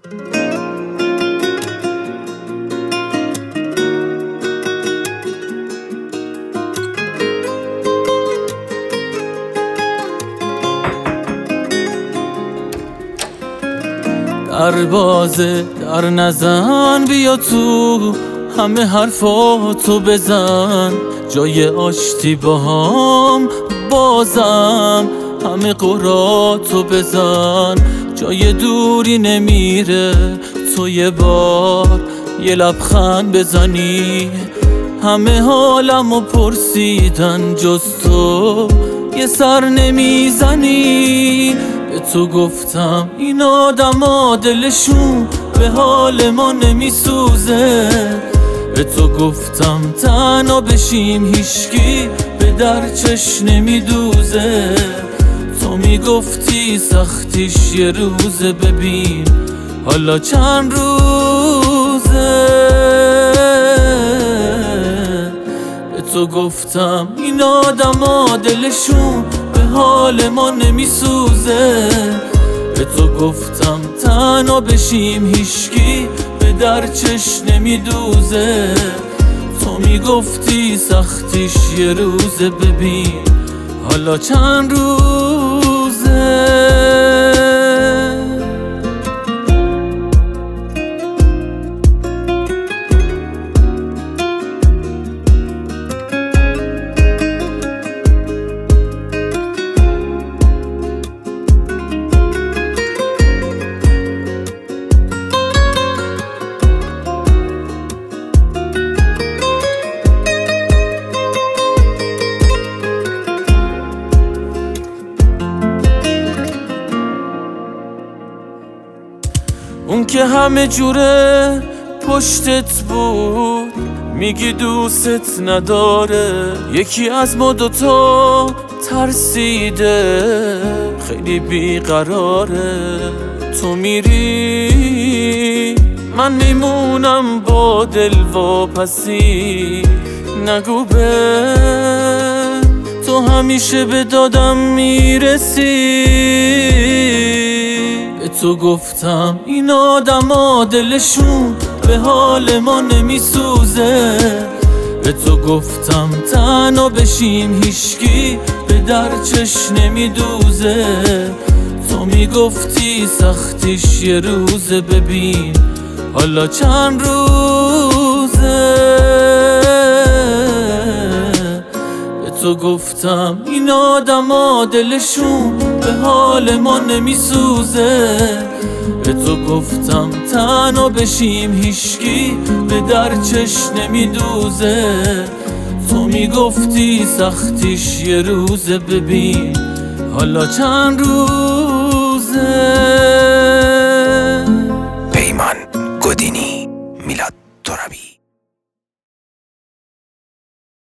در بازه در نزن، بیا تو همه حرفاتو بزن، جای آشتی با هم بازم همه قراتو بزن، جای دوری نمیره تو یه بار یه لبخند بزنی، همه حالمو پرسیدن جز تو یه سر نمیزنی. به تو گفتم این آدما دلشون به حال ما نمیسوزه، به تو گفتم تنها بشیم هیچکی به در چش نمیدوزه، تو میگفتی سختیش یه روزه، ببین حالا چند روزه. به تو گفتم این آدما دلشون به حال ما نمیسوزه، به تو گفتم تنها بشیم هیچکی به در چش نمیدوزه، تو میگفتی سختیش یه روزه، ببین حالا چند روزه. اون که همه جوره پشتت بود میگی دوست نداره، یکی از ما دوتا ترسیده خیلی بیقراره، تو میری من میمونم با دل واپسی، نگو به تو همیشه به دادم میرسی. به تو گفتم این آدما دلشون به حال ما نمیسوزه، به تو گفتم تنها بشیم هیچکی به در چش نمیدوزه، تو میگفتی سختیش یه روزه، ببین حالا چند روزه. به تو گفتم این آدما دلشون به حال ما نمیسوزه، به تو گفتم تنها بشیم هیچکی به در چش نمیدوزه، تو میگفتی سختیش یه روزه، ببین حالا چند روزه. پیمان گودینی.